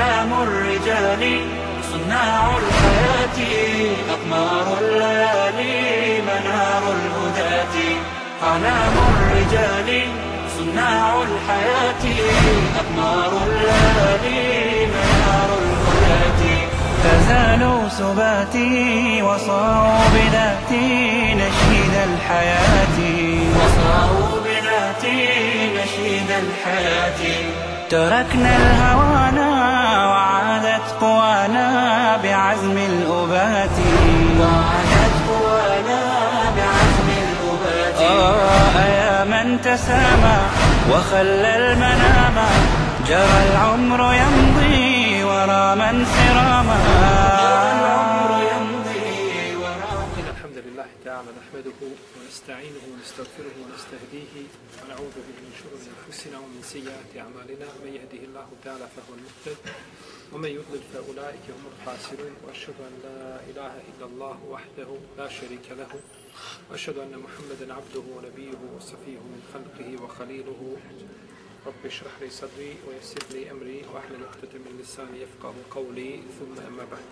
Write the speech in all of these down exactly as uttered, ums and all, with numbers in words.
أعلام الرجال صناع الحياة أقمار الليالي منار الهداة أعلام الرجال صناع الحياة أقمار الليالي منار الهداة فزالوا سباتي وصاروا بذاتي نشيد الحياة وصاروا بذاتي نشيد الحياة تركنا الهوانا وعادت قوانا بعزم الأبات وعادت قوانا بعزم الأبات آه يا من تسامى وخلى المنام جرى العمر يمضي ورا من سراما جرى العمر يمضي ورا. الحمد لله تعالى نحمده ونستعينه ونستغفره ونستهديه ونعوذ به من شرور انفسنا ومن سيئات اعمالنا من يهده الله تعالى فهو المهتد ومن يضلل فاولئك هم الخاسرون واشهد ان لا اله الا الله وحده لا شريك له واشهد ان محمدا عبده ونبيه وصفيه من خلقه وخليله رب اشرح لي صدري ويسر لي امري واحلل عقدة من لساني يفقهوا قولي ثم اما بعد.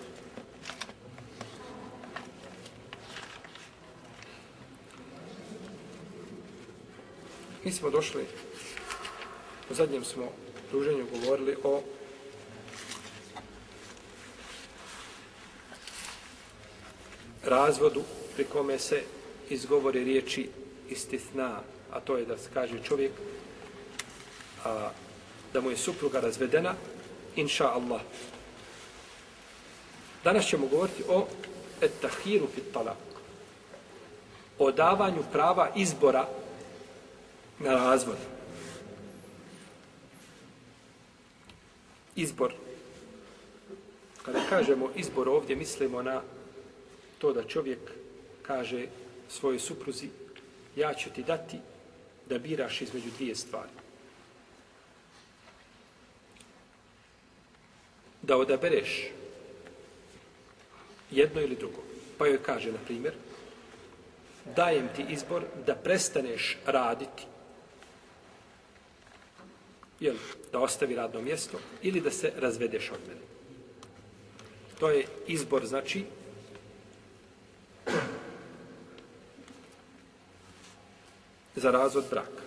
Mi smo došli, u zadnjem smo druženju govorili o razvodu pri kome se izgovori riječi istithna, a to je da se kaže čovjek a, da mu je supruga razvedena, inša Allah. Danas ćemo govoriti o et-tahiru fit talak, o davanju prava izbora na razvod. Izbor. Kada kažemo izbor ovdje, mislimo na to da čovjek kaže svojoj supruzi, ja ću ti dati da biraš između dvije stvari. Da odabereš jedno ili drugo. Pa joj kaže, na primjer, dajem ti izbor da prestaneš raditi, jel, da ostavi radno mjesto ili da se razvedeš od mene. To je izbor, znači, za razvod braka.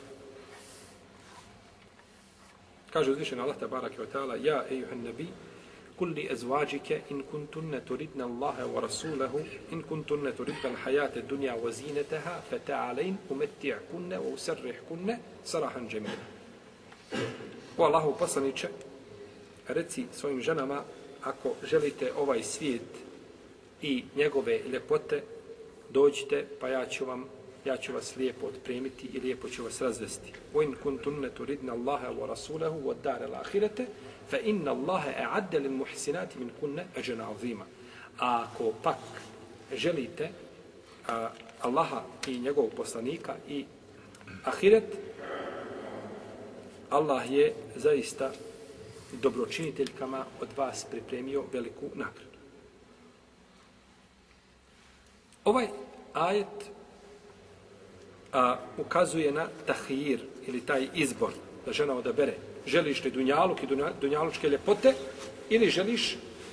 Kaže uzvišen Allah tabaraka wa ta'ala, ja ejuhan nabi, قل لأزواجك إن كنتن تردن الله ورسوله إن كنتن تردن الحياة الدنيا وزينتها فتعالين أمتعكن وأسرحكن سراحا جميلا. O Allahu poslaniče, reci svojim ženama, ako želite ovaj svijet i njegove ljepote, dođite, pa ja ću vam, ja ću vas lijepo otpremiti i lijepo ću vas razvesti. وَإِنْ كُنْتُنَّ تُرِدْنَ اللَّهَ وَرَسُولَهُ وَالدَّارَ الْآخِرَةَ فَإِنَّ اللَّهَ أَعَدَّ لِلْمُحْسِنَاتِ مِنْ كُنَّ أَجْرًا عَظِيمًا. A ako pak želite a, Allaha i njegovog poslanika i ahiret, Allah je zaista dobročiniteljkama od vas pripremio veliku nagradu. Ovaj ajet a, ukazuje na tahir ili taj izbor, da žena odabere. Želiš li dunjaluk i dunjalučke ljepote ili želiš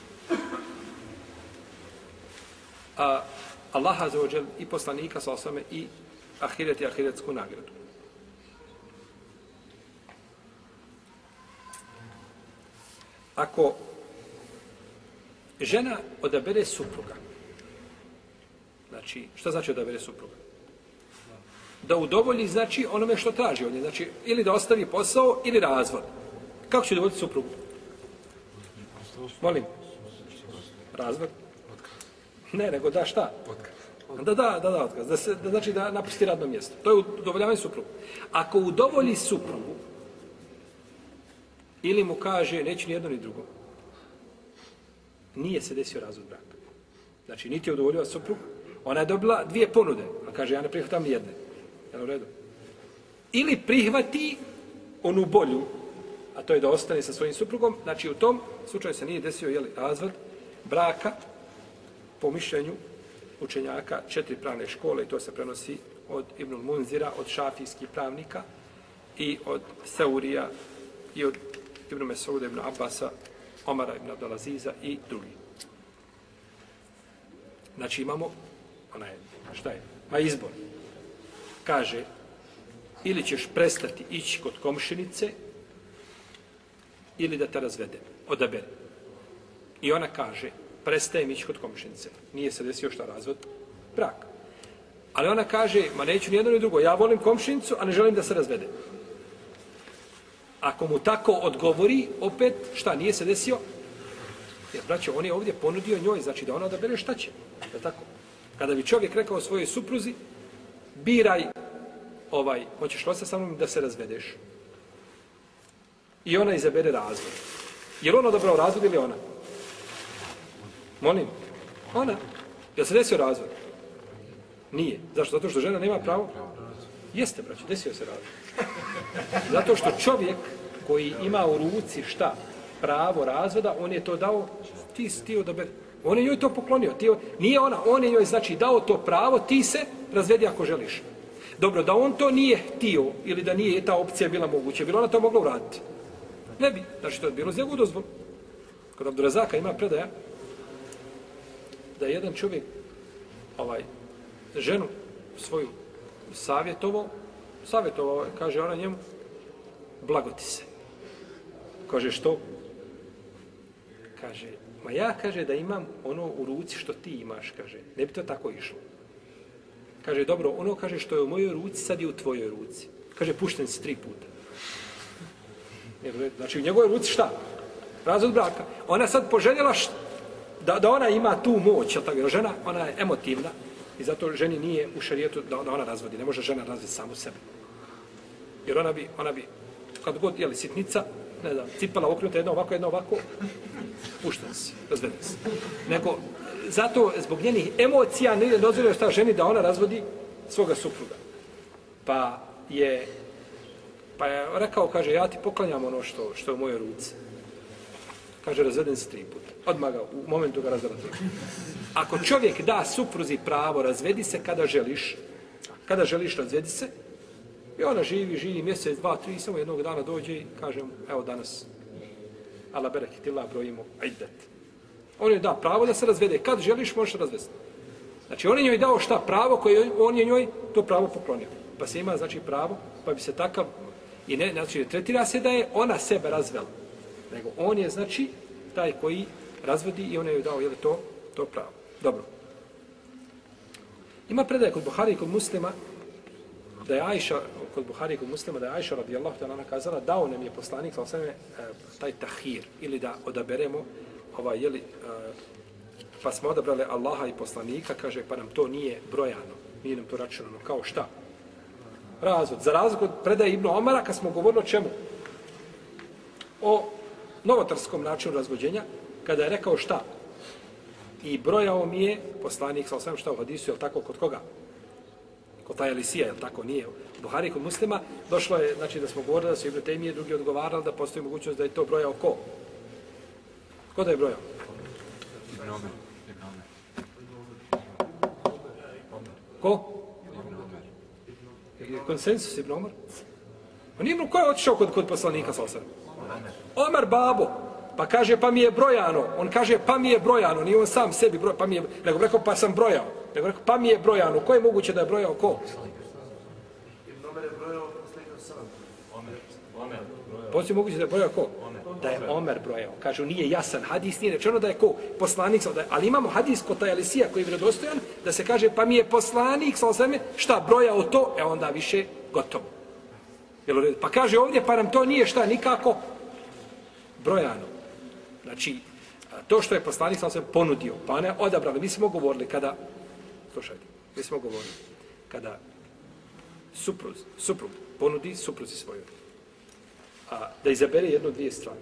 a, Allaha za ođel i poslanika sa osame i ahiret i ahiretsku nagradu. Ako žena odabere supruga, znači, šta znači odabere supruga? Da udovolji, znači, onome što traži od nje, znači, ili da ostavi posao, ili razvod. Kako će udovoljiti suprugu? Molim? Razvod? Ne, nego da šta? Da, da, da, da, otkaz. Da, se, da znači da napusti radno mjesto. To je udovoljavanje suprugu. Ako udovolji suprugu, ili mu kaže, neću ni jedno ni drugo, nije se desio razvod braka. Znači, niti je udovoljila suprugu, ona je dobila dvije ponude, a kaže, ja ne prihvatam ni jedne. Jel u redu? Ili prihvati onu bolju, a to je da ostane sa svojim suprugom, znači u tom slučaju se nije desio jeli, razvod braka po mišljenju učenjaka četiri pravne škole, i to se prenosi od Ibnul Munzira, od šafijskih pravnika i od Seurija i od Ibn Mesauda, Ibn Abbasa Omara ibn Abdelaziza i drugi. Znači imamo, ona je, šta je, ma izbor. Kaže, ili ćeš prestati ići kod komšinice, ili da te razvede, odabere. I ona kaže, prestajem ići kod komšinice. Nije se desio šta razvod? Brak. Ali ona kaže, ma neću ni jedno ni drugo, ja volim komšinicu, a ne želim da se razvede. Ako mu tako odgovori, opet, šta, nije se desio? Jer, braćo, on je ovdje ponudio njoj, znači da ona odabere šta će. Da tako. Kada bi čovjek rekao svojoj supruzi, biraj, ovaj, hoćeš li ostati sa mnom da se razvedeš? I ona izabere razvod. Je li on odabrao razvod ili ona? Molim. Ona. Je li se desio razvod? Nije. Zašto? Zato što žena nema pravo? Jeste, braćo, desio se razvod. Zato što čovjek koji ima u ruci šta? Pravo razvoda, on je to dao, ti si ti odabere. On je njoj to poklonio. Ti, nije ona, on je njoj znači dao to pravo, ti se razvedi ako želiš. Dobro, da on to nije htio ili da nije ta opcija bila moguća, bila ona to mogla uraditi. Ne bi. Znači to je bilo uz njegovu dozvolu. Kod Abdurazaka ima predaja da je jedan čovjek ovaj, ženu svoju savjetovao, savjetovao, kaže ona njemu, blagoti se. Kaže što? Kaže, ma ja, kaže, da imam ono u ruci što ti imaš, kaže, ne bi to tako išlo. Kaže, dobro, ono, kaže, što je u mojoj ruci, sad je u tvojoj ruci. Kaže, pušten si tri puta. Znači, u njegovoj ruci šta? Razvod braka. Ona sad poželjela šta? Da, da ona ima tu moć, tako, jer žena, ona je emotivna i zato ženi nije u šarijetu da, da ona razvodi. Ne može žena razvodi samu sebe. Jer ona bi, ona bi, kad god, jeli, sitnica, ne znam, cipala okrenuta jedno ovako, jedno ovako, pušten si, razveden si. Nego, zato, zbog njenih emocija, ne dozvolio šta ženi da ona razvodi svoga supruga. Pa je, pa je rekao, kaže, ja ti poklanjam ono što, što je u mojoj ruci. Kaže, razveden si tri puta. Odmah ga, u momentu ga razveden tri puta. Ako čovjek da supruzi pravo, razvedi se kada želiš, kada želiš, razvedi se, i ona živi, živi mjesec, dva, tri, samo jednog dana dođe i kaže mu, evo danas, ala bereketila, brojimo, ajdet. On je da pravo da se razvede. Kad želiš, možeš razvesti. Znači, on je njoj dao šta pravo koje on je njoj to pravo poklonio. Pa se ima, znači, pravo, pa bi se takav, i ne, znači, ne tretira se da je ona sebe razvela. Nego on je, znači, taj koji razvodi i on je joj dao, je li to, to pravo. Dobro. Ima predaje kod Buhari i kod Muslima, da je Ajša, kod Buhari i kod Muslima, da je Ajša radijallahu ta'ala kazala, dao nam je poslanik, sa osvrame, taj tahir, ili da odaberemo, ovaj, jeli, pa smo odabrali Allaha i poslanika, kaže, pa nam to nije brojano, nije nam to računano, kao šta? Razvod. Za razvod od predaje Ibn Omara, kad smo govorili o čemu? O novotarskom načinu razvođenja, kada je rekao šta? I brojao mi je poslanik, sa osvrame, šta u hadisu, je li tako, kod koga? Kod taj Elisija, je li tako? Nije. U Buhari kod Muslima došlo je, znači da smo govorili da su Ibn Tejmije drugi odgovarali da postoji mogućnost da je to brojao ko? Ko da je brojao? Ibn Omer. Ko? Je konsensus Ibn Omer? On nije, ko je otišao kod, kod poslanika sa osam? Omer babo. Pa kaže, pa mi je brojano. On kaže, pa mi je brojano. Nije on sam sebi brojao, pa mi je, nego rekao, pa sam brojao. Nego rekao, pa mi je brojano. Ko je moguće da je brojao? Ko? Ibn Omer je brojao poslanika sam. Omer. Omer. Poslije moguće da je brojao ko? Da je Omer brojao. Kažu, nije jasan hadis, nije rečeno da je ko? Poslanik, ali imamo hadis kod taj Elisija koji je vjerodostojan, da se kaže, pa mi je poslanik, sa osam, šta, brojao to, e onda više gotovo. Pa kaže ovdje, pa nam to nije šta, nikako brojano. Znači, to što je poslanik sa osam ponudio, pa ne odabrali, mi smo govorili kada, slušajte, mi smo govorili, kada suprug, suprug ponudi supruzi svojoj, a da izabere jedno dvije stvari.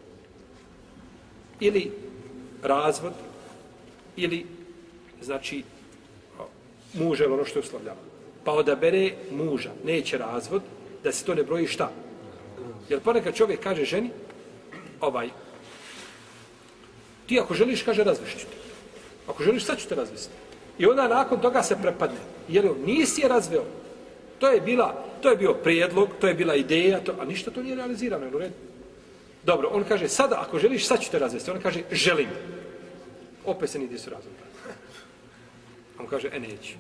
Ili razvod, ili, znači, muža ili ono što je uslovljava. Pa odabere muža, neće razvod, da se to ne broji šta. Jer ponekad čovjek kaže ženi, ovaj, ti ako želiš, kaže, razvešću te. Ako želiš, sad ću te razvesti. I onda nakon toga se prepadne. Jer nisi je razveo. To je bila, to je bio prijedlog, to je bila ideja, to, a ništa to nije realizirano. Dobro, on kaže, sada ako želiš, sad ću te razvesti. On kaže, želim. Opet se nigdje su razvodi. On kaže, e, neću.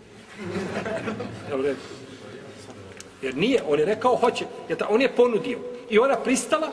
Jer nije, on je rekao, hoće. Jer ta, on je ponudio. I ona pristala,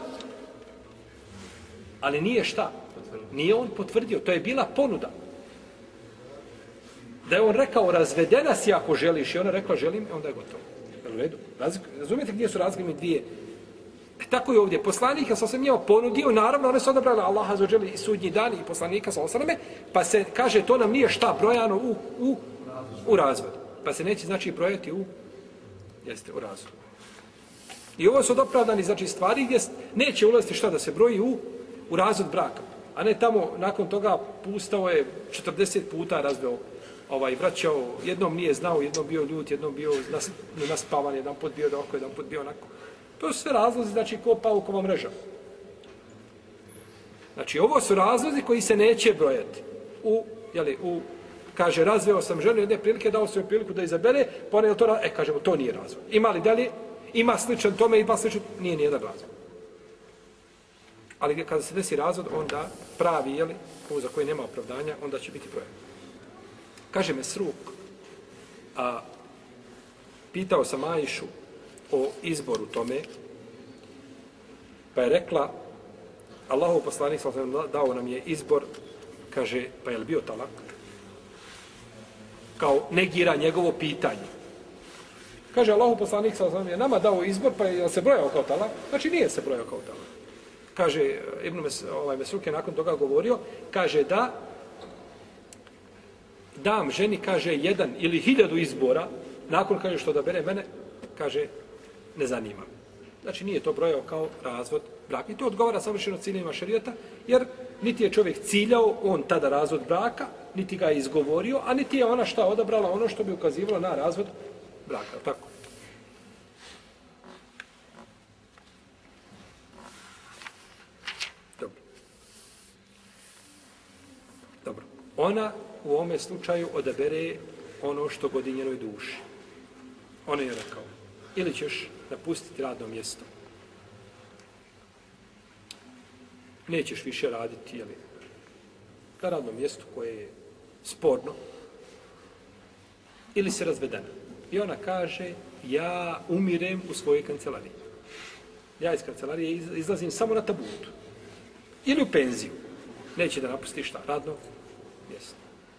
ali nije šta? Nije on potvrdio. To je bila ponuda. Da je on rekao, razvedena si ako želiš. I ona rekla, želim, onda je gotovo. U redu. Razumijete gdje su razglimi dvije? E, tako je ovdje. Poslanik sam sam njeo ponudio, naravno one su odabrali Allaha za želi i sudnji dan i poslanika sa osaname, pa se kaže to nam nije šta brojano u, u, u razvod. Pa se neće znači brojati u, jeste, u razvod. I ovo su odopravdani znači stvari gdje neće ulaziti šta da se broji u, u razvod braka. A ne tamo nakon toga pustao je četrdeset puta razveo ovaj, vraćao, jednom nije znao, jednom bio ljut, jednom bio nas, naspavan, jedan put bio da oko, jedan put bio onako. To su sve razlozi, znači, ko paukova mreža. Znači, ovo su razlozi koji se neće brojati. U, jeli, u, kaže, razveo sam ženu jedne prilike, dao sam joj priliku da izabere, pa ne je to, e, kažemo, to nije razvod. Ima li dalje? Ima sličan tome, ima sličan, nije nijedan razvod. Ali kada se desi razvod, onda pravi, jeli, ovo za koji nema opravdanja, onda će biti brojan. Kaže Mesruk, a pitao sam Ajšu o izboru tome, pa je rekla, Allahov poslanik dao nam je izbor, kaže, pa je li bio talak? Kao negira njegovo pitanje. Kaže, Allahov poslanik je nama dao izbor, pa je se brojao kao talak? Znači nije se brojao kao talak. Kaže, Ibn Mes, ovaj Mesruk je nakon toga govorio, kaže da dam ženi, kaže, jedan ili hiljadu izbora, nakon, kaže, što da bere mene, kaže, ne zanima. Znači, nije to brojao kao razvod braka. I to odgovara savršeno ciljima šerijata, jer niti je čovjek ciljao on tada razvod braka, niti ga je izgovorio, a niti je ona šta odabrala ono što bi ukazivalo na razvod braka. Tako. Dobro. Dobro. Ona u ovome slučaju odabere ono što godi njenoj duši. On je rekao, ili ćeš napustiti radno mjesto, nećeš više raditi, jeli, na radnom mjestu koje je sporno, ili se razvedena. I ona kaže, ja umirem u svojoj kancelariji. Ja iz kancelarije izlazim samo na tabutu. Ili u penziju. Neće da napusti šta? Radno mjesto.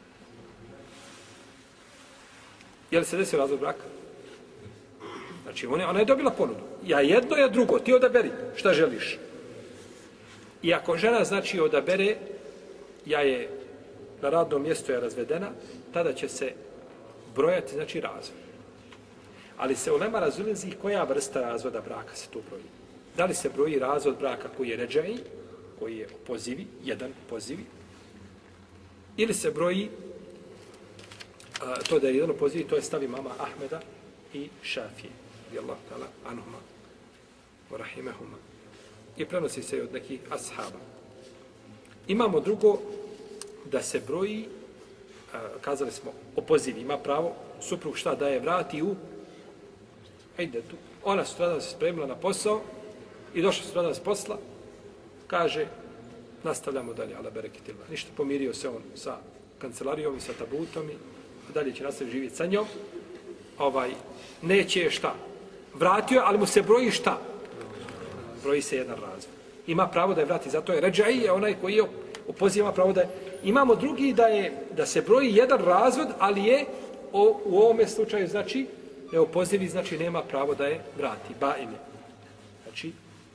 Je li se desio razvod braka? Znači, ona je dobila ponudu. Ja jedno, ja drugo. Ti odaberi šta želiš. I ako žena, znači, odabere, ja je na radnom mjestu je razvedena, tada će se brojati, znači, razvod. Ali se ulema razilazi koja vrsta razvoda braka se tu broji. Da li se broji razvod braka koji je ređaji, koji je opozivi, jedan opozivi, ili se broji a, to da je jedan opozivi, to je stav imama Ahmeda i Šafije, radijallahu ta'ala anhuma, wa rahimahuma. I prenosi se od nekih ashaba. Imamo drugo, da se broji, a, kazali smo, opozivi, ima pravo, suprug šta daje, vrati u ide tu. Ona sutradan se spremila na posao i došla sutradan s posla, kaže, nastavljamo dalje, ala bereketillah. Ništa, pomirio se on sa kancelarijom i sa tabutom i dalje će nastaviti živjeti sa njom. Ovaj, neće šta? Vratio, ali mu se broji šta? Broji se jedan razvod. Ima pravo da je vrati, zato je ređaj, je onaj koji je opoziva pravo da je. Imamo drugi da je, da se broji jedan razvod, ali je o, u ovome slučaju, znači, neopozivi, znači, nema pravo da je vrati. Baim je. Znači,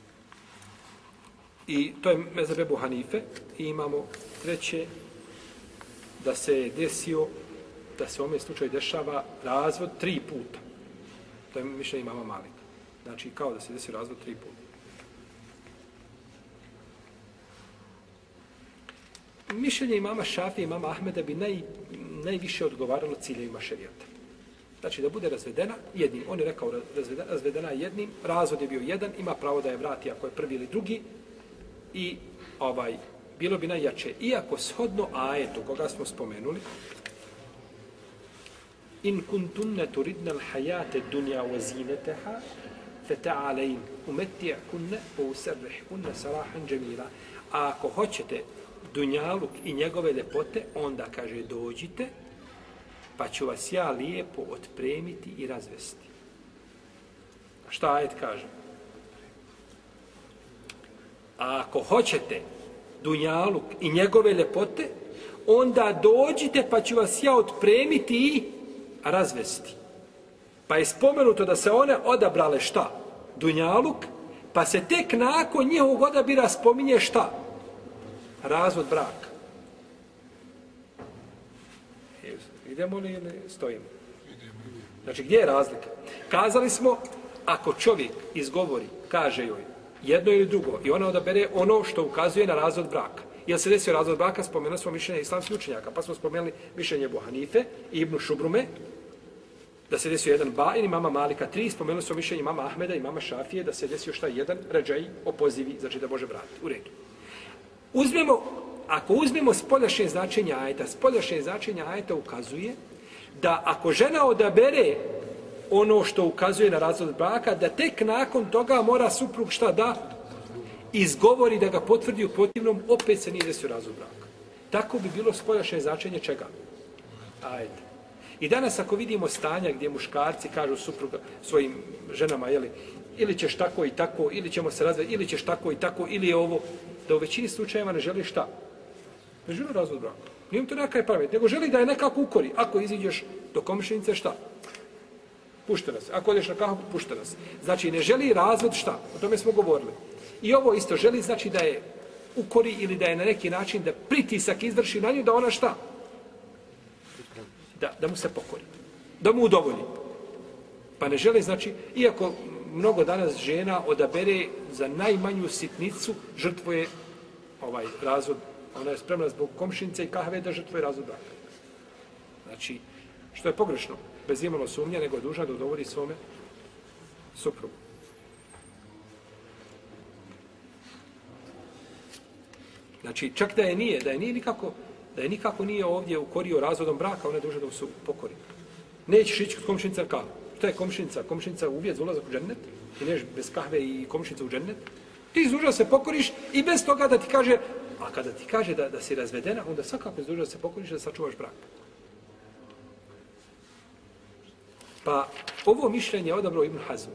i to je mezheb Ebu Hanife. I imamo treće, da se desio, da se u ovome slučaju dešava razvod tri puta. To je mišljenje imama Malika. Znači, kao da se desio razvod tri puta. Mišljenje imama Šafije i imama Ahmeda bi naj, najviše odgovaralo ciljevima šerijata. Znači, da bude razvedena jednim. On je rekao razvedena, razvedena jednim, razvod je bio jedan, ima pravo da je vrati ako je prvi ili drugi. I ovaj, bilo bi najjače. Iako shodno ajetu, koga smo spomenuli, in kuntunne turidne l'hajate dunja wa zineteha, فَتَعَالَيْنِ أُمَتِّعْكُنَّ وَأُسَرِّحْكُنَّ سَرَاحًا جَمِيلًا. A ako hoćete dunjaluk i njegove ljepote, onda kaže dođite, pa ću vas ja lijepo otpremiti i razvesti. Šta ajet kaže? A ako hoćete dunjaluk i njegove ljepote, onda dođite pa ću vas ja otpremiti i razvesti. Pa je spomenuto da se one odabrale šta? Dunjaluk, pa se tek nakon njihovog odabira spominje šta? Razvod braka. Idemo li ili stojimo? Znači, gdje je razlika? Kazali smo, ako čovjek izgovori, kaže joj jedno ili drugo i ona odabere ono što ukazuje na razvod braka. Jel se desio razvod braka, spomenuli smo mišljenje islamskih učenjaka, pa smo spomenuli mišljenje Ebu Hanife i Ibnu Šubrume, da se desio jedan ba'in, imama Malika tri, spomenuli smo mišljenje imama Ahmeda i imama Šafije, da se desio šta jedan ređaj opozivi, znači da može vratiti. U redu. Uzmemo, ako uzmemo spoljašnje značenja ajeta, spoljašnje značenja ajeta ukazuje da ako žena odabere ono što ukazuje na razvod braka, da tek nakon toga mora suprug šta da izgovori, da ga potvrdi, u protivnom opet se nije desio razvod braka. Tako bi bilo spoljašnje značenje čega? Ajde. I danas ako vidimo stanja gdje muškarci kažu supruga svojim ženama, jeli, ili ćeš tako i tako, ili ćemo se razvesti, ili ćeš tako i tako, ili je ovo, da u većini slučajeva ne želi šta? Ne želi razvod braka. Nije im to nekaj pamet, nego želi da je nekako ukori. Ako iziđeš do komšinice, šta? Pušta nas. Ako odeš na kahu, pušta nas. Znači, ne želi razvod šta? O tome smo govorili. I ovo isto želi, znači da je ukori ili da je na neki način da pritisak izvrši na nju, da ona šta? Da, da mu se pokori. Da mu udovolji. Pa ne želi, znači, iako mnogo danas žena odabere za najmanju sitnicu, žrtvuje ovaj razvod. Ona je spremna zbog komšinice i kahve da žrtvuje razvod braka. Znači, što je pogrešno, bez imalo sumnje, nego je dužna da udovolji svome suprugu. Znači, čak da je nije, da je nije nikako, da je nikako nije ovdje ukorio razvodom braka, ona je dužna da se pokori. Nećeš ići kod komšinica kahve. Šta je komšinica? Komšinica uvjet za ulazak u džennet? Ti neš bez kahve i komšinica u džennet? Ti dužna se pokoriš i bez toga da ti kaže, a kada ti kaže da, da si razvedena, onda svakako je dužna da se pokoriš da sačuvaš brak. Pa ovo mišljenje je odabrao Ibn Hazm.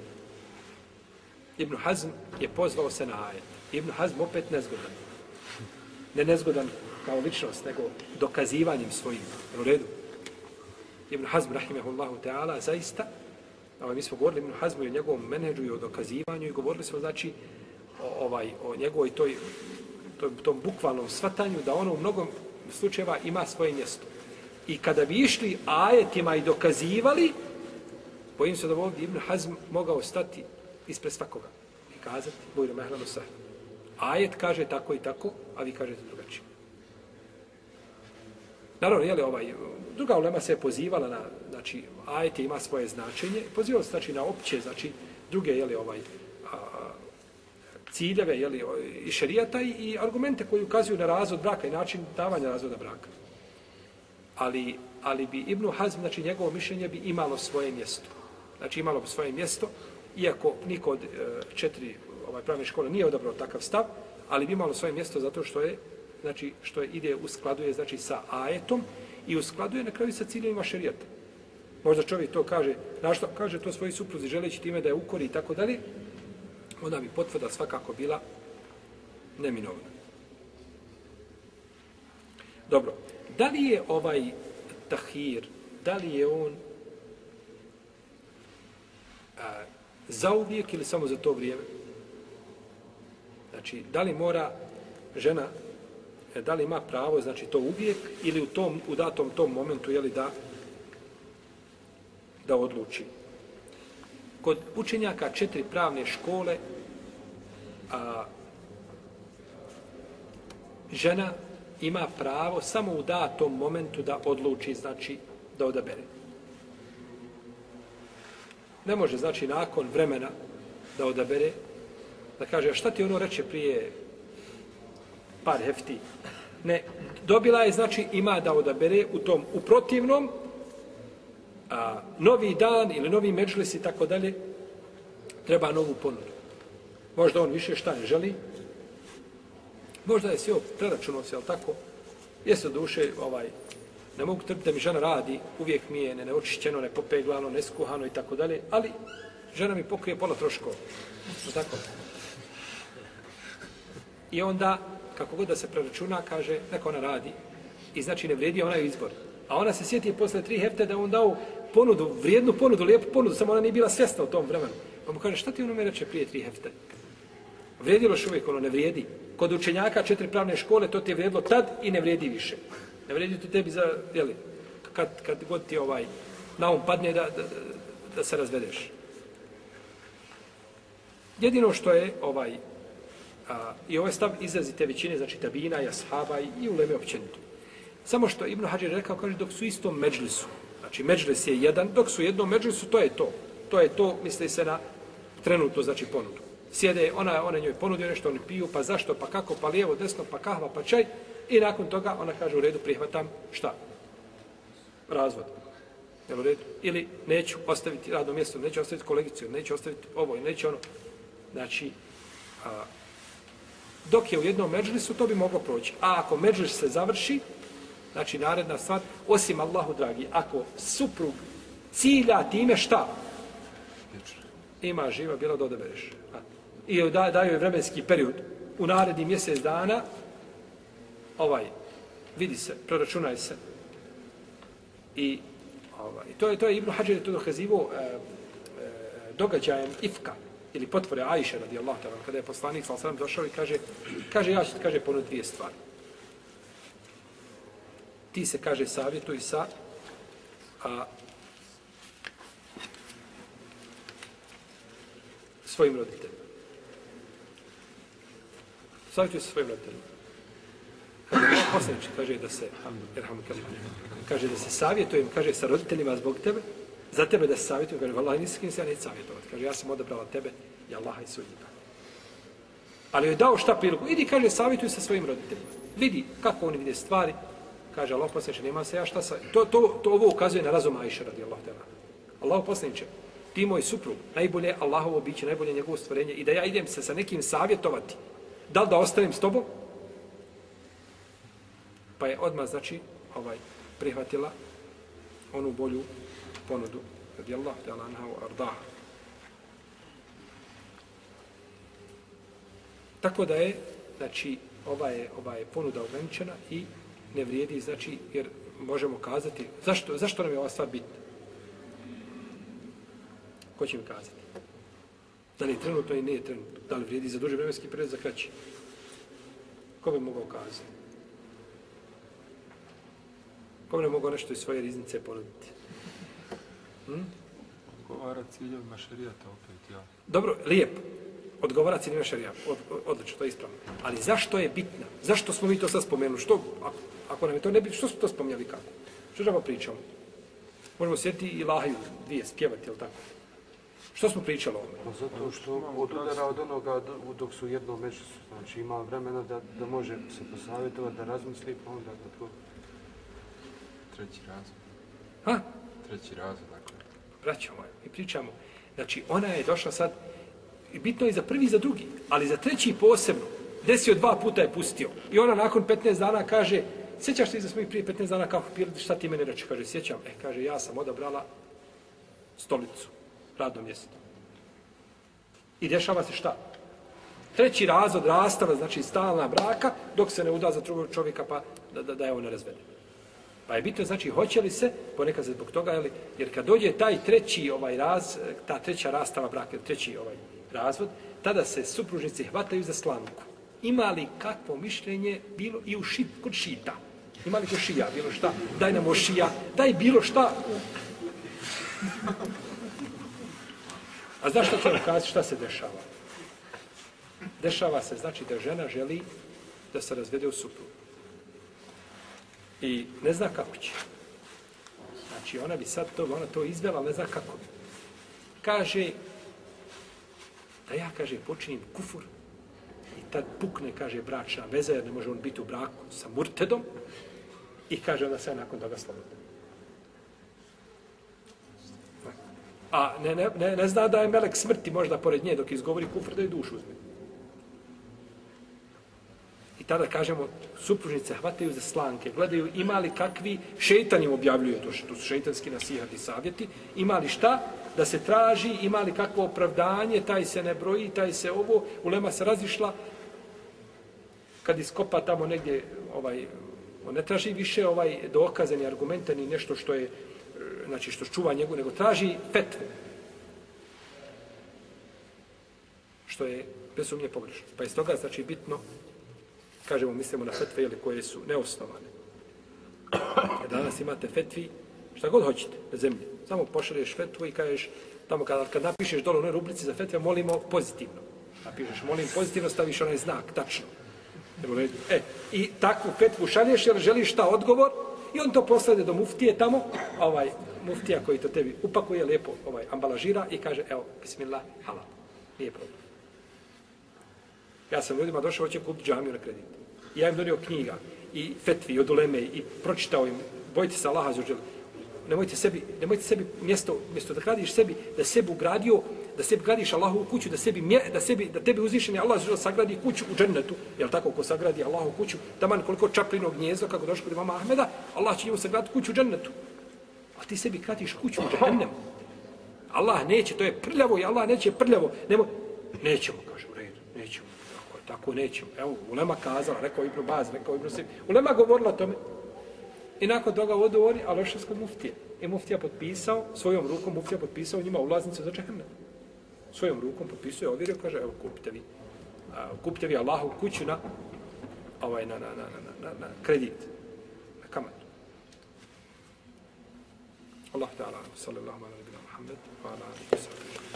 Ibn Hazm je pozvao se na ajet. Ibn Hazm opet nezgodan. Ne nezgodan kao ličnost, nego dokazivanjem svojim. U redu. Ibn Hazm, rahimahullahu ta'ala, zaista, ovaj, mi smo govorili Ibn Hazmu i o njegovom menedžu i o dokazivanju i govorili smo, znači, o, ovaj, o njegovoj toj, toj, tom bukvalnom shvatanju da ono u mnogom slučajeva ima svoje mjesto. I kada bi išli ajetima i dokazivali, bojim se da ovdje Ibn Hazm mogao stati ispred svakoga i kazati, bojno mehlano sah. Ajet kaže tako i tako, a vi kažete drugačije. Naravno, jeli, ovaj, druga ulema se je pozivala na, znači, ajet ima svoje značenje, pozivala se, znači, na opće, znači, druge, jeli, ovaj, a, ciljeve, jeli, i šerijata i, i argumente koji ukazuju na razvod braka i način davanja razvoda braka. Ali, ali bi Ibn Hazm, znači njegovo mišljenje bi imalo svoje mjesto. Znači imalo bi svoje mjesto, iako niko od e, četiri ovaj, pravne škole nije odabrao takav stav, ali bi imalo svoje mjesto zato što je, znači, što je, ide u skladu je, znači, sa ajetom i u skladu je na kraju sa ciljevima šerijata. Možda čovjek to kaže, našto kaže to svoji supruzi želeći time da je ukori i tako dalje, onda bi potvrda svakako bila neminovna. Dobro. Da li je ovaj tahir, da li je on a, zauvijek ili samo za to vrijeme? Znači, da li mora žena, da li ima pravo, znači to uvijek ili u tom, u datom tom momentu, je li da, da odluči? Kod učenjaka četiri pravne škole, a, žena ima pravo samo u datom momentu da odluči, znači da odabere. Ne može, znači, nakon vremena da odabere, da kaže, šta ti ono reče prije par hefti? Ne, dobila je, znači, ima da odabere u tom, u protivnom, a, novi dan ili novi medžlis i tako dalje, treba novu ponudu. Možda on više šta ne želi, možda je sve preračunao se, ali tako, jeste duše, ovaj, ne mogu trpiti da mi žena radi, uvijek mi je ne neočišćeno, ne popeglano, ne skuhano i tako dalje, ali žena mi pokrije pola troškova. Tako. I onda, kako god da se preračuna, kaže, neka ona radi i znači ne vrijedi onaj izbor. A ona se sjeti posle tri hefte da on dao ponudu, vrijednu ponudu, lijepu ponudu, samo ona nije bila svjesna u tom vremenu. Pa mu kaže, šta ti ono me reče prije tri hefte? Vrijedilo što uvijek ono ne vrijedi. Kod učenjaka četiri pravne škole to ti je vrijedilo tad i ne vrijedi više. Ne vrijedi to tebi za, jeli, kad, kad god ti ovaj na um padne da, da, da se razvedeš. Jedino što je ovaj, a, i ovaj stav izrazite većine, znači tabina i ashaba i, i uleme općenito. Samo što Ibn Hadžir rekao, kaže, dok su u istom medžlisu, znači medžlis je jedan, dok su u jednom medžlisu, to je to. To je to, misli se na trenutno, znači ponudu. Sjede, ona, ona njoj ponudio nešto, oni piju, pa zašto, pa kako, pa lijevo, desno, pa kahva, pa čaj. I nakon toga ona kaže, u redu, prihvatam, šta? Razvod. Jel u redu? Ili neću ostaviti radno mjesto, neću ostaviti kolegicu, neću ostaviti ovo, neću ono. Znači, a, dok je u jednom medžlisu, to bi moglo proći. A ako medžlis se završi, znači naredna stvar, osim Allahu dragi, ako suprug cilja time šta? Ima živa bila da odabereš. I da, daju je vremenski period. U naredni mjesec dana, ovaj, vidi se, proračunaj se. I ovaj, to je, to je Ibn Hadžir to dokazivo e, e, događajem Ifka, ili potvore Ajše radijallahu ta'ala, kada je poslanik sallallahu alejhi ve sellem došao i kaže, kaže, ja ću ti, kaže, ponuditi dvije stvari. Ti se, kaže, savjetuj sa a, svojim roditeljima. Savjetuj se sa svojim roditeljima. Kaže, poslaniče, kaže da se, kaže da se savjetujem, kaže, sa roditeljima zbog tebe, za tebe da se savjetujem, kaže, vallahi, nisi kim se ja neći savjetovati. Kaže, ja sam odabrala tebe i Allaha i sudnjega. Ali joj dao šta priliku? Idi, kaže, savjetuj sa svojim roditeljima. Vidi kako oni vide stvari. Kaže, Allah poslaniče, nema se ja šta sa... To, to, to ovo ukazuje na razum Ajše radijallahu ta'ala. Allah poslaniče, ti moj suprug, najbolje Allahovo biće, najbolje njegovo stvorenje i da ja idem se sa nekim savjetovati, da li da ostavim s tobom? Pa je odmah, znači, ovaj, prihvatila onu bolju ponudu, radijallahu ta'ala anha wa ardaha. Tako da je, znači, ova je, ova je ponuda ograničena i ne vrijedi, znači, jer možemo kazati, zašto, zašto nam je ova stvar bitna? Ko će mi kazati? Da li je trenutno i nije trenutno? Da li vrijedi za duži vremenski period, za kraći? Ko bi mogao kazati? Ko bi ne mogao nešto iz svoje riznice ponuditi? Hm? Odgovara ciljevima šarijata opet, ja. Dobro, lijepo. Odgovara ciljevima šarijata. Od, odlično, to je ispravno. Ali zašto je bitna? Zašto smo mi to sad spomenuli? Što, ako, ako nam je to ne bitno, što smo to spominjali kako? Što treba pričamo? Možemo sjetiti i lahaju dvije, spjevati, jel tako? Što smo pričali o ovome? Pa zato što odudara od onoga dok su jedno međusu. Znači ima vremena da, da može se posavjetovati, da razmisli, pa onda da to... Treći razlog. Ha? Treći razlog, dakle. Braćo moje, mi pričamo. Znači, ona je došla sad, i bitno je za prvi i za drugi, ali za treći posebno. Desio dva puta je pustio. I ona nakon petnaest dana kaže, sjećaš se da smo i prije petnaest dana kako pili, šta ti mene reče? Kaže, sjećam. E, kaže, ja sam odabrala stolicu, radno mjesto. I dešava se šta? Treći razvod rastava, znači stalna braka, dok se ne uda za drugog čovjeka, pa da, da, da je ona razvede. Pa je bitno, znači, hoće li se, ponekad se zbog toga, jeli, jer kad dođe taj treći ovaj raz, ta treća rastava braka, treći ovaj razvod, tada se supružnici hvataju za slamku. Ima li kakvo mišljenje bilo i u šit, kod šita? Ima li kod šija bilo šta? Daj nam o šija, daj bilo šta. A znaš što ću vam kazati, šta se dešava? Dešava se, znači, da žena želi da se razvede u suprugu. I ne zna kako će. Znači, ona bi sad to, ona to izvela, ne zna kako. Kaže, da ja, kaže, počinim kufur i tad pukne, kaže, bračna veza, jer ne može on biti u braku sa murtedom i kaže, onda se nakon toga slobodno. A ne, ne, ne, ne zna da je melek smrti možda pored nje dok izgovori kufr da je dušu uzme. I tada kažemo, supružnice hvataju za slanke, gledaju ima li kakvi, šeitan im objavljuje, to, to su šeitanski nasihati savjeti, ima li šta da se traži, ima li kakvo opravdanje, taj se ne broji, taj se ovo, ulema se razišla, kad iskopa tamo negdje, ovaj, on ne traži više ovaj dokaze, ni argumente, ni nešto što je, znači što čuva njegu, nego traži fetvu. Što je bez sumnje pogrešno. Pa iz toga znači bitno, kažemo, mislimo na fetve ili koje su neosnovane. Jer danas imate fetvi, šta god hoćete na zemlji. Samo pošalješ fetvu i kažeš, tamo kad, kad napišeš dole u onoj rubrici za fetve, molimo pozitivno. Napišeš, molim pozitivno, staviš onaj znak, tačno. E, i takvu fetvu šalješ jer želiš šta odgovor i on to poslede do muftije tamo, ovaj muftija koji to tebi upakuje, lijepo ovaj, ambalažira i kaže, evo, bismillah, halal. Nije problem. Ja sam ljudima došao, hoće kupiti džamiju na kredit. I ja im donio knjiga i fetvi od uleme i pročitao im, bojite se Allaha azzawajal. Nemojte sebi, nemojte sebi mjesto, mjesto da gradiš sebi, da sebi ugradio, da sebi gradiš Allahovu kuću, da sebi, da sebi, da tebi uzvišeni Allah azzawajal sagradi kuću u džennetu. Jel tako, ko sagradi Allahovu kuću, taman koliko čaplinog gnjezda, kako došlo kod imama Ahmeda, Allah će njemu sagraditi kuću u džennetu. A ti sebi gradiš kuću u džennemu. Allah neće, to je prljavo i Allah neće prljavo. Nemo, nećemo, kaže, u redu, nećemo. Tako, tako nećemo. Evo, ulema kazala, rekao Ibn Baz, rekao Ibn Sib. Ulema govorila o tome. I nakon toga odgovori Aloševskog muftije. I muftija potpisao, svojom rukom muftija potpisao njima ulaznicu za džehennem. Svojom rukom potpisuje, ovjerio, kaže, evo, kupite vi. A, kupite vi Allahu kuću na, ovaj, na, na, na, na, na, na kredit, na kamatu. Allah ta'ala, sallallahu ala nabina Muhammed, wa ala alihi wa sallam.